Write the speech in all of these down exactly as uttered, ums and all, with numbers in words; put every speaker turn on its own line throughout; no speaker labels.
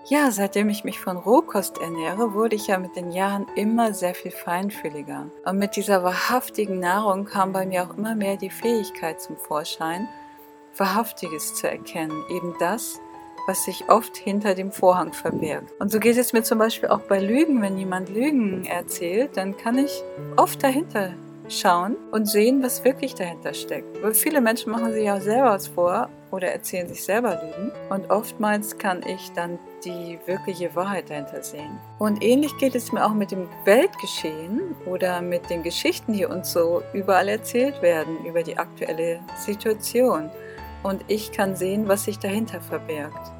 Ja, seitdem ich mich von Rohkost ernähre, wurde ich ja mit den Jahren immer sehr viel feinfühliger. Und mit dieser wahrhaftigen Nahrung kam bei mir auch immer mehr die Fähigkeit zum Vorschein, Wahrhaftiges zu erkennen, eben das, was sich oft hinter dem Vorhang verbirgt. Und so geht es mir zum Beispiel auch bei Lügen. Wenn jemand Lügen erzählt, dann kann ich oft dahinter schauen und sehen, was wirklich dahinter steckt. Weil viele Menschen machen sich ja selber was vor oder erzählen sich selber Lügen. Und oftmals kann ich dann die wirkliche Wahrheit dahinter sehen. Und ähnlich geht es mir auch mit dem Weltgeschehen oder mit den Geschichten, die uns so überall erzählt werden über die aktuelle Situation. Und ich kann sehen, was sich dahinter verbirgt.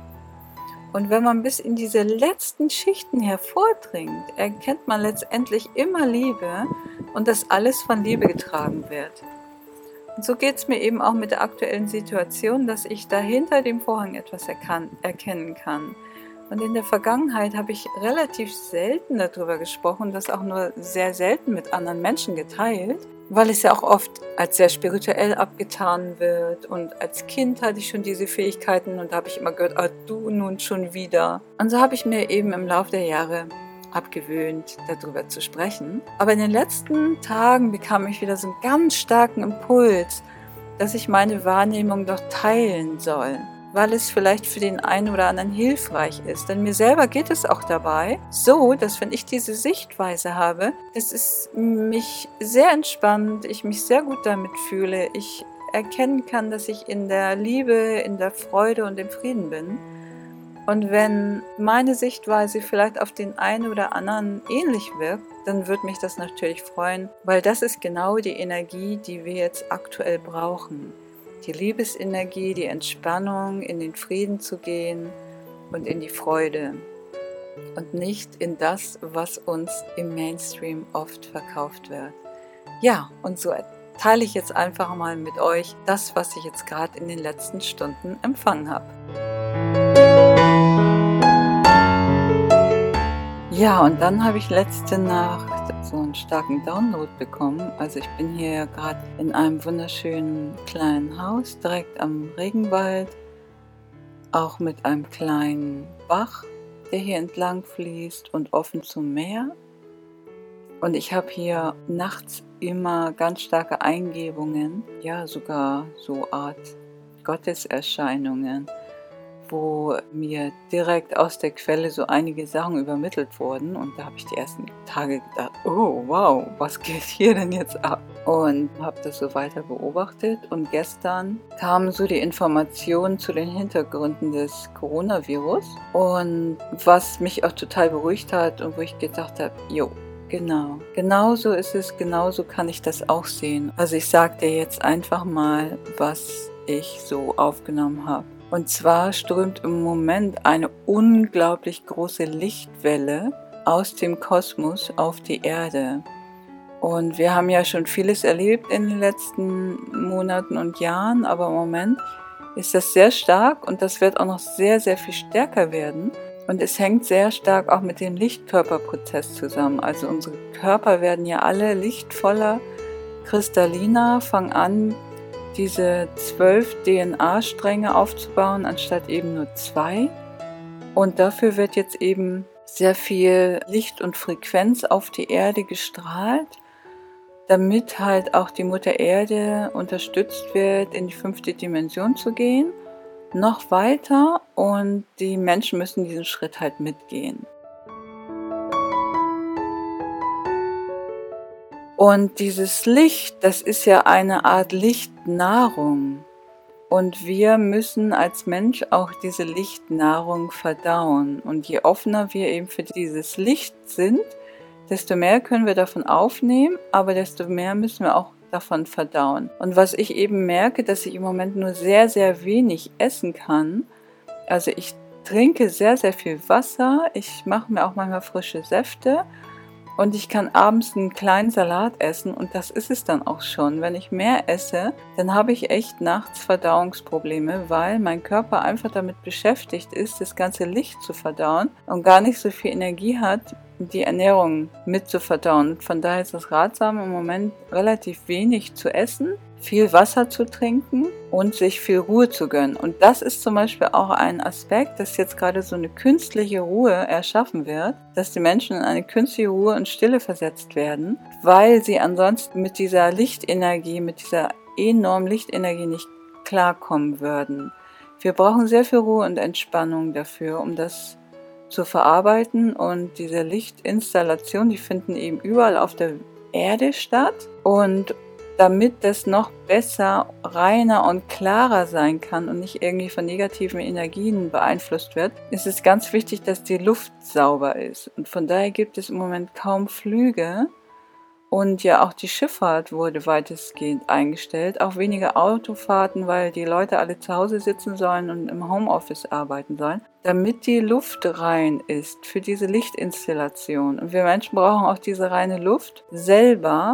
Und wenn man bis in diese letzten Schichten hervordringt, erkennt man letztendlich immer Liebe und dass alles von Liebe getragen wird. Und so geht es mir eben auch mit der aktuellen Situation, dass ich dahinter dem Vorhang etwas erkan- erkennen kann. Und in der Vergangenheit habe ich relativ selten darüber gesprochen, das auch nur sehr selten mit anderen Menschen geteilt, weil es ja auch oft als sehr spirituell abgetan wird. Und als Kind hatte ich schon diese Fähigkeiten und da habe ich immer gehört, ah, du nun schon wieder. Und so habe ich mir eben im Laufe der Jahre abgewöhnt, darüber zu sprechen. Aber in den letzten Tagen bekam ich wieder so einen ganz starken Impuls, dass ich meine Wahrnehmung doch teilen soll, weil es vielleicht für den einen oder anderen hilfreich ist. Denn mir selber geht es auch dabei so, dass wenn ich diese Sichtweise habe, dass es mich sehr entspannt, ich mich sehr gut damit fühle, ich erkennen kann, dass ich in der Liebe, in der Freude und im Frieden bin. Und wenn meine Sichtweise vielleicht auf den einen oder anderen ähnlich wirkt, dann würde mich das natürlich freuen, weil das ist genau die Energie, die wir jetzt aktuell brauchen. Die Liebesenergie, die Entspannung, in den Frieden zu gehen und in die Freude. Und nicht in das, was uns im Mainstream oft verkauft wird. Ja, und so teile ich jetzt einfach mal mit euch das, was ich jetzt gerade in den letzten Stunden empfangen habe. Ja, und dann habe ich letzte Nacht so einen starken Download bekommen. Also ich bin hier ja gerade in einem wunderschönen kleinen Haus, direkt am Regenwald, auch mit einem kleinen Bach, der hier entlang fließt und offen zum Meer. Und ich habe hier nachts immer ganz starke Eingebungen, ja sogar so Art Gotteserscheinungen, wo mir direkt aus der Quelle so einige Sachen übermittelt wurden. Und da habe ich die ersten Tage gedacht, oh wow, was geht hier denn jetzt ab? Und habe das so weiter beobachtet. Und gestern kamen so die Informationen zu den Hintergründen des Coronavirus. Und was mich auch total beruhigt hat und wo ich gedacht habe, jo, genau, genauso ist es, genauso kann ich das auch sehen. Also ich sage dir jetzt einfach mal, was ich so aufgenommen habe. Und zwar strömt im Moment eine unglaublich große Lichtwelle aus dem Kosmos auf die Erde. Und wir haben ja schon vieles erlebt in den letzten Monaten und Jahren, aber im Moment ist das sehr stark und das wird auch noch sehr, sehr viel stärker werden. Und es hängt sehr stark auch mit dem Lichtkörperprozess zusammen. Also unsere Körper werden ja alle lichtvoller, kristalliner, fangen an, diese zwölf D N A-Stränge aufzubauen, anstatt eben nur zwei. Und dafür wird jetzt eben sehr viel Licht und Frequenz auf die Erde gestrahlt, damit halt auch die Mutter Erde unterstützt wird, in die fünfte Dimension zu gehen, noch weiter, und die Menschen müssen diesen Schritt halt mitgehen. Und dieses Licht, das ist ja eine Art Lichtnahrung. Und wir müssen als Mensch auch diese Lichtnahrung verdauen. Und je offener wir eben für dieses Licht sind, desto mehr können wir davon aufnehmen, aber desto mehr müssen wir auch davon verdauen. Und was ich eben merke, dass ich im Moment nur sehr, sehr wenig essen kann. Also ich trinke sehr, sehr viel Wasser. Ich mache mir auch manchmal frische Säfte. Und ich kann abends einen kleinen Salat essen und das ist es dann auch schon. Wenn ich mehr esse, dann habe ich echt nachts Verdauungsprobleme, weil mein Körper einfach damit beschäftigt ist, das ganze Licht zu verdauen und gar nicht so viel Energie hat, die Ernährung mitzuverdauen. Von daher ist es ratsam, im Moment relativ wenig zu essen, viel Wasser zu trinken und sich viel Ruhe zu gönnen. Und das ist zum Beispiel auch ein Aspekt, dass jetzt gerade so eine künstliche Ruhe erschaffen wird, dass die Menschen in eine künstliche Ruhe und Stille versetzt werden, weil sie ansonsten mit dieser Lichtenergie, mit dieser enormen Lichtenergie nicht klarkommen würden. Wir brauchen sehr viel Ruhe und Entspannung dafür, um das zu verarbeiten, und diese Lichtinstallationen, die finden eben überall auf der Erde statt, und damit das noch besser, reiner und klarer sein kann und nicht irgendwie von negativen Energien beeinflusst wird, ist es ganz wichtig, dass die Luft sauber ist. Und von daher gibt es im Moment kaum Flüge, und ja, auch die Schifffahrt wurde weitestgehend eingestellt, auch weniger Autofahrten, weil die Leute alle zu Hause sitzen sollen und im Homeoffice arbeiten sollen, damit die Luft rein ist für diese Lichtinstallation. Und wir Menschen brauchen auch diese reine Luft selber,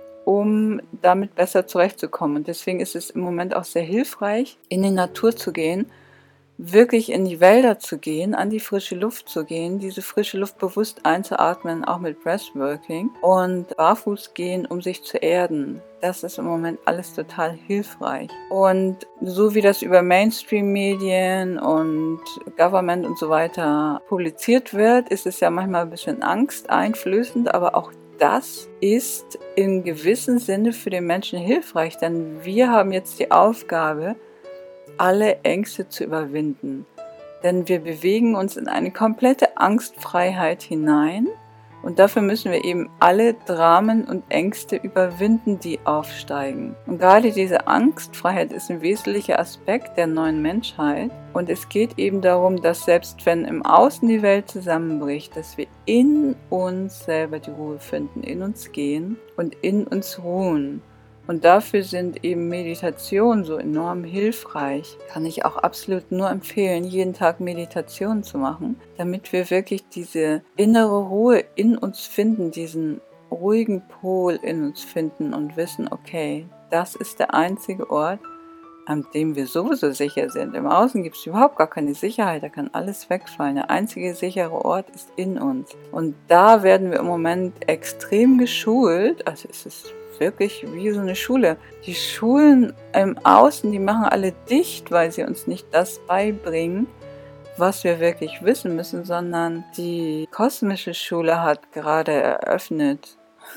um damit besser zurechtzukommen. Und deswegen ist es im Moment auch sehr hilfreich, in die Natur zu gehen, wirklich in die Wälder zu gehen, an die frische Luft zu gehen, diese frische Luft bewusst einzuatmen, auch mit Breathworking, und barfuß gehen, um sich zu erden. Das ist im Moment alles total hilfreich. Und so wie das über Mainstream-Medien und Government und so weiter publiziert wird, ist es ja manchmal ein bisschen angsteinflößend, aber auch das ist in gewissem Sinne für den Menschen hilfreich, denn wir haben jetzt die Aufgabe, alle Ängste zu überwinden. Denn wir bewegen uns in eine komplette Angstfreiheit hinein, und dafür müssen wir eben alle Dramen und Ängste überwinden, die aufsteigen. Und gerade diese Angstfreiheit ist ein wesentlicher Aspekt der neuen Menschheit, und es geht eben darum, dass selbst wenn im Außen die Welt zusammenbricht, dass wir in uns selber die Ruhe finden, in uns gehen und in uns ruhen. Und dafür sind eben Meditationen so enorm hilfreich. Kann ich auch absolut nur empfehlen, jeden Tag Meditation zu machen, damit wir wirklich diese innere Ruhe in uns finden, diesen ruhigen Pol in uns finden und wissen, okay, das ist der einzige Ort, an dem wir sowieso sicher sind. Im Außen gibt es überhaupt gar keine Sicherheit, da kann alles wegfallen. Der einzige sichere Ort ist in uns. Und da werden wir im Moment extrem geschult, also es ist wirklich wie so eine Schule. Die Schulen im Außen, die machen alle dicht, weil sie uns nicht das beibringen, was wir wirklich wissen müssen, sondern die kosmische Schule hat gerade eröffnet.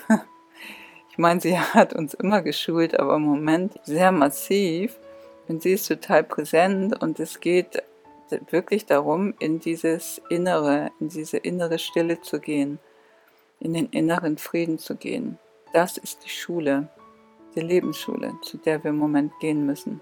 Ich meine, sie hat uns immer geschult, aber im Moment sehr massiv, und sie ist total präsent, und es geht wirklich darum, in dieses Innere, in diese innere Stille zu gehen, in den inneren Frieden zu gehen. Das ist die Schule, die Lebensschule, zu der wir im Moment gehen müssen.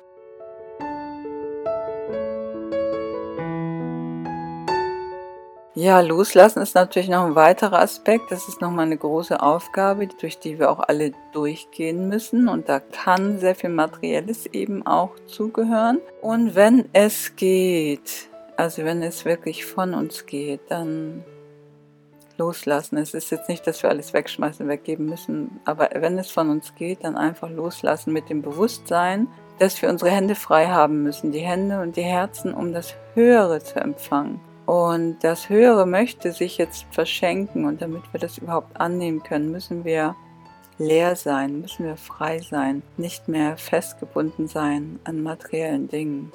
Ja, loslassen ist natürlich noch ein weiterer Aspekt. Das ist nochmal eine große Aufgabe, durch die wir auch alle durchgehen müssen. Und da kann sehr viel Materielles eben auch zugehören. Und wenn es geht, also wenn es wirklich von uns geht, dann loslassen. Es ist jetzt nicht, dass wir alles wegschmeißen, weggeben müssen, aber wenn es von uns geht, dann einfach loslassen mit dem Bewusstsein, dass wir unsere Hände frei haben müssen, die Hände und die Herzen, um das Höhere zu empfangen. Und das Höhere möchte sich jetzt verschenken, und damit wir das überhaupt annehmen können, müssen wir leer sein, müssen wir frei sein, nicht mehr festgebunden sein an materiellen Dingen.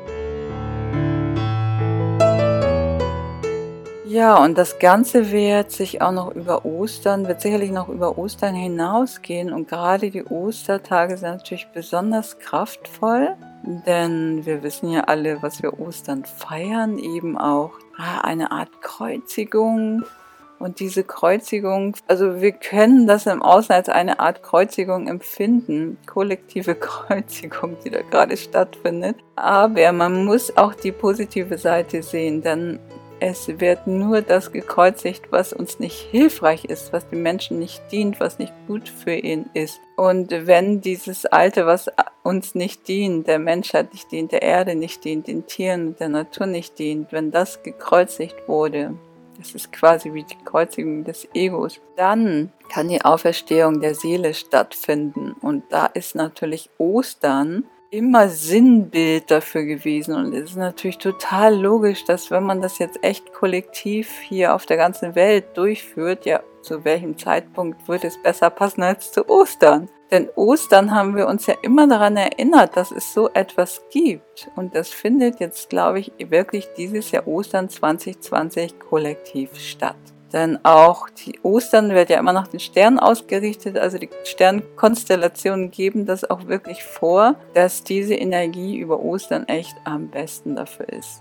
Ja, und das Ganze wird sich auch noch über Ostern, wird sicherlich noch über Ostern hinausgehen, und gerade die Ostertage sind natürlich besonders kraftvoll, denn wir wissen ja alle, was wir Ostern feiern, eben auch eine Art Kreuzigung. Und diese Kreuzigung, also wir können das im Außen als eine Art Kreuzigung empfinden, kollektive Kreuzigung, die da gerade stattfindet. Aber man muss auch die positive Seite sehen, denn es wird nur das gekreuzigt, was uns nicht hilfreich ist, was dem Menschen nicht dient, was nicht gut für ihn ist. Und wenn dieses Alte, was uns nicht dient, der Menschheit nicht dient, der Erde nicht dient, den Tieren und der Natur nicht dient, wenn das gekreuzigt wurde, das ist quasi wie die Kreuzigung des Egos, dann kann die Auferstehung der Seele stattfinden. Und da ist natürlich Ostern immer Sinnbild dafür gewesen, und es ist natürlich total logisch, dass wenn man das jetzt echt kollektiv hier auf der ganzen Welt durchführt, ja, zu welchem Zeitpunkt würde es besser passen als zu Ostern? Denn Ostern haben wir uns ja immer daran erinnert, dass es so etwas gibt. Und das findet jetzt, glaube ich, wirklich dieses Jahr Ostern zwanzig zwanzig kollektiv statt. Denn auch die Ostern wird ja immer nach den Sternen ausgerichtet, also die Sternkonstellationen geben das auch wirklich vor, dass diese Energie über Ostern echt am besten dafür ist.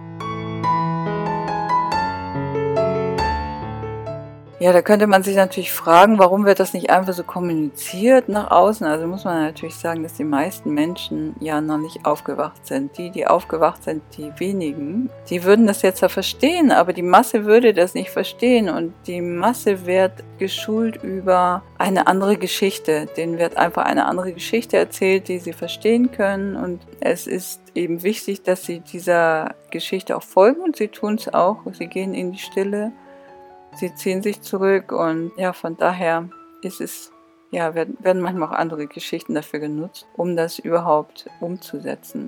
Ja, da könnte man sich natürlich fragen, warum wird das nicht einfach so kommuniziert nach außen? Also muss man natürlich sagen, dass die meisten Menschen ja noch nicht aufgewacht sind. Die, die aufgewacht sind, die wenigen, die würden das jetzt ja verstehen, aber die Masse würde das nicht verstehen und die Masse wird geschult über eine andere Geschichte. Denen wird einfach eine andere Geschichte erzählt, die sie verstehen können und es ist eben wichtig, dass sie dieser Geschichte auch folgen und sie tun es auch. Sie gehen in die Stille. Sie ziehen sich zurück und ja, von daher ist es, ja, werden, werden manchmal auch andere Geschichten dafür genutzt, um das überhaupt umzusetzen.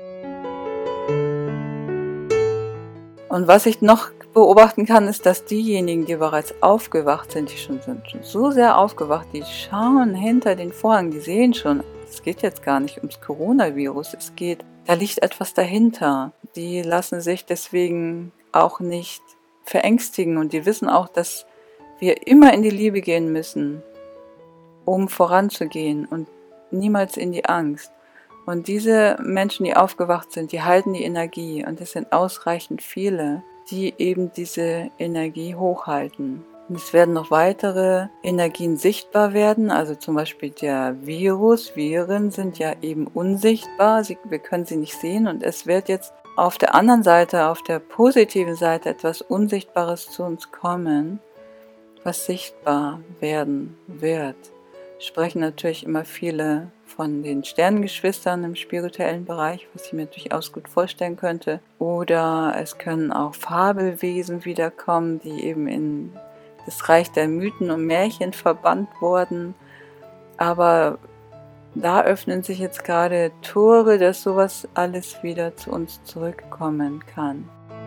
Und was ich noch beobachten kann, ist, dass diejenigen, die bereits aufgewacht sind, die schon sind schon so sehr aufgewacht, die schauen hinter den Vorhang, die sehen schon, es geht jetzt gar nicht ums Coronavirus, es geht, da liegt etwas dahinter. Die lassen sich deswegen auch nicht verängstigen und die wissen auch, dass wir immer in die Liebe gehen müssen, um voranzugehen und niemals in die Angst. Und diese Menschen, die aufgewacht sind, die halten die Energie und es sind ausreichend viele, die eben diese Energie hochhalten. Und es werden noch weitere Energien sichtbar werden, also zum Beispiel der Virus, Viren sind ja eben unsichtbar, sie, wir können sie nicht sehen und es wird jetzt auf der anderen Seite, auf der positiven Seite etwas Unsichtbares zu uns kommen, was sichtbar werden wird. Sprechen natürlich immer viele von den Sternengeschwistern im spirituellen Bereich, was ich mir durchaus gut vorstellen könnte. Oder es können auch Fabelwesen wiederkommen, die eben in das Reich der Mythen und Märchen verbannt wurden. Aber da öffnen sich jetzt gerade Tore, dass sowas alles wieder zu uns zurückkommen kann.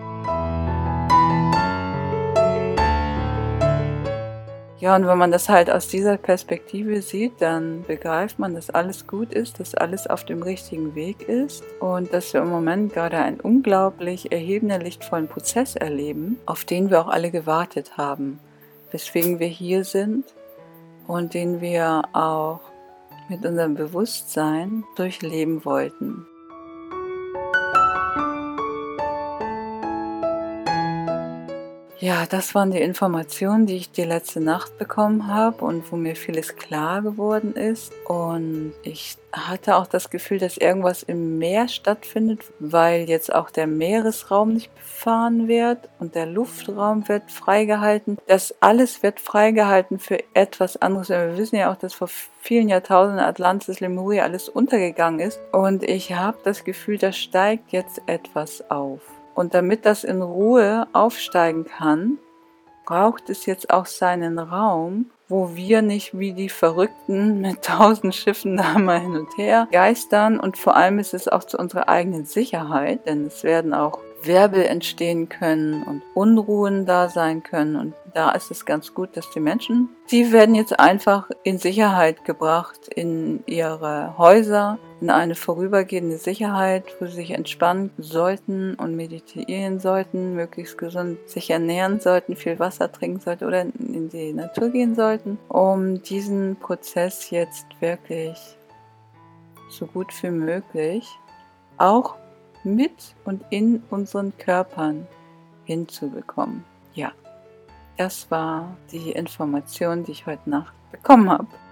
Ja, und wenn man das halt aus dieser Perspektive sieht, dann begreift man, dass alles gut ist, dass alles auf dem richtigen Weg ist und dass wir im Moment gerade einen unglaublich erhebenden, lichtvollen Prozess erleben, auf den wir auch alle gewartet haben, weswegen wir hier sind und den wir auch mit unserem Bewusstsein durchleben wollten. Ja, das waren die Informationen, die ich die letzte Nacht bekommen habe und wo mir vieles klar geworden ist. Und ich hatte auch das Gefühl, dass irgendwas im Meer stattfindet, weil jetzt auch der Meeresraum nicht befahren wird und der Luftraum wird freigehalten. Das alles wird freigehalten für etwas anderes. Wir wissen ja auch, dass vor vielen Jahrtausenden Atlantis, Lemuria alles untergegangen ist. Und ich habe das Gefühl, da steigt jetzt etwas auf. Und damit das in Ruhe aufsteigen kann, braucht es jetzt auch seinen Raum, wo wir nicht wie die Verrückten mit tausend Schiffen da mal hin und her geistern. Und vor allem ist es auch zu unserer eigenen Sicherheit, denn es werden auch Wirbel entstehen können und Unruhen da sein können. Und da ist es ganz gut, dass die Menschen, die werden jetzt einfach in Sicherheit gebracht in ihre Häuser, in eine vorübergehende Sicherheit, wo sie sich entspannen sollten und meditieren sollten, möglichst gesund sich ernähren sollten, viel Wasser trinken sollten oder in die Natur gehen sollten, um diesen Prozess jetzt wirklich so gut wie möglich auch mit und in unseren Körpern hinzubekommen. Ja, das war die Information, die ich heute Nacht bekommen habe.